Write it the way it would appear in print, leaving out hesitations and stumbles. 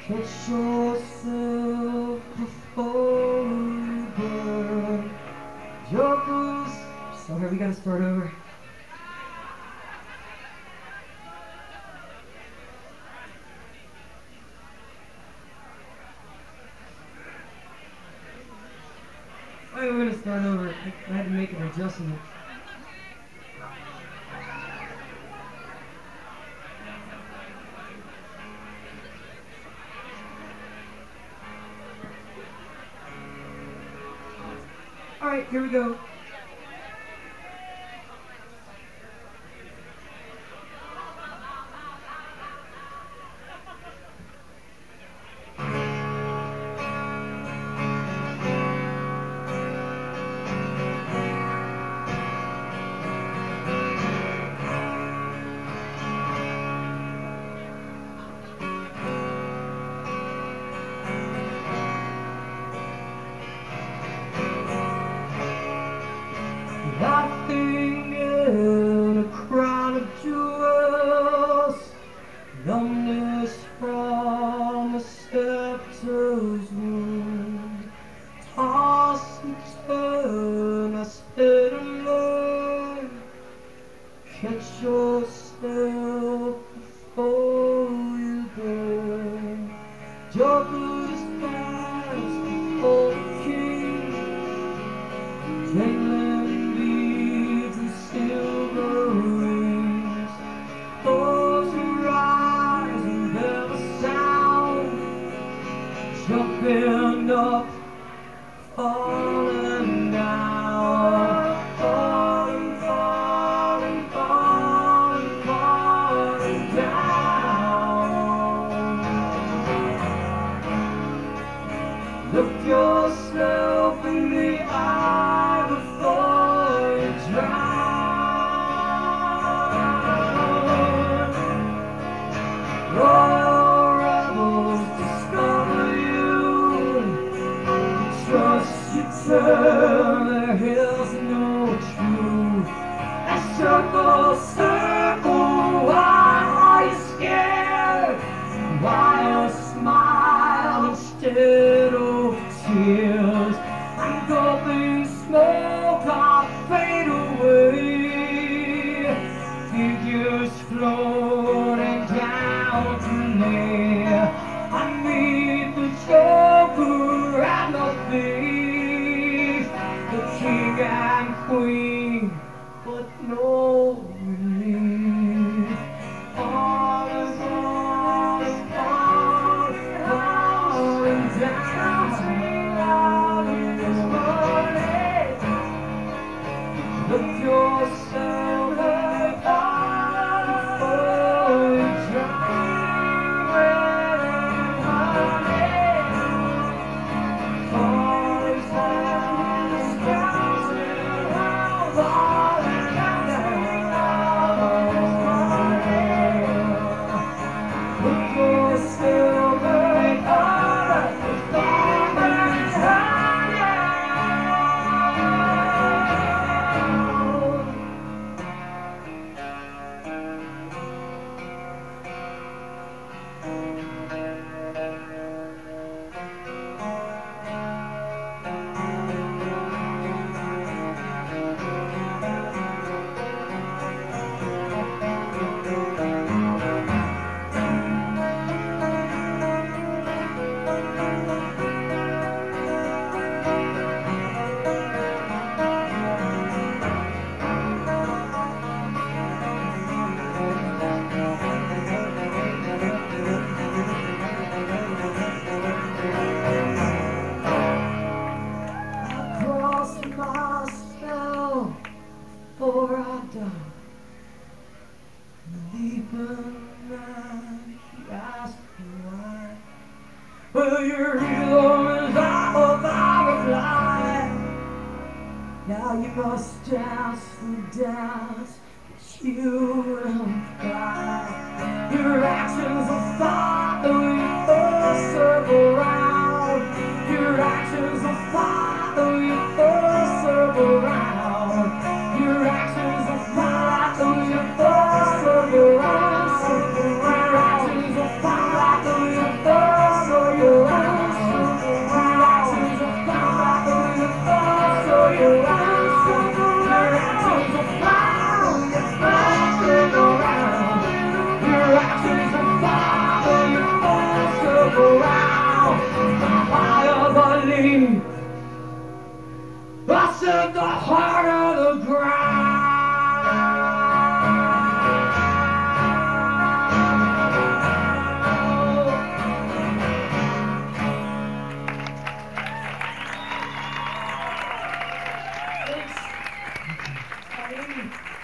Catch yourself before you burn. Jokers. Sorry, we gotta start over. Alright, we're gonna start over. I had to make an adjustment. Alright, here we go. Laughing in a crown of jewels, numbness from a scepter's wound. Toss and turn, I spit and learn. Catch yourself before you burn. Your good is past before the king. Dangling beads and silver rings. Those who rise and bear the sound. Jumping up, falling down. Falling, falling, falling, falling down. Look yourself in the eye before you drown. Royal rebels discover you. Trust you turn, there is no truth. A circle, circle, why are you scared? Why you smile instead of tears? Engulfing smoke, I'll fade away. Figures floating down to near. I meet the joker and the thief, the king and queen, but no relief. All is falling down this morning. Look yourself apart before you drown. Before I die, deep in the night, she asked me why. Well, your hero is out of our reply. Now you must dance the dance that you will fly. Your actions are fine.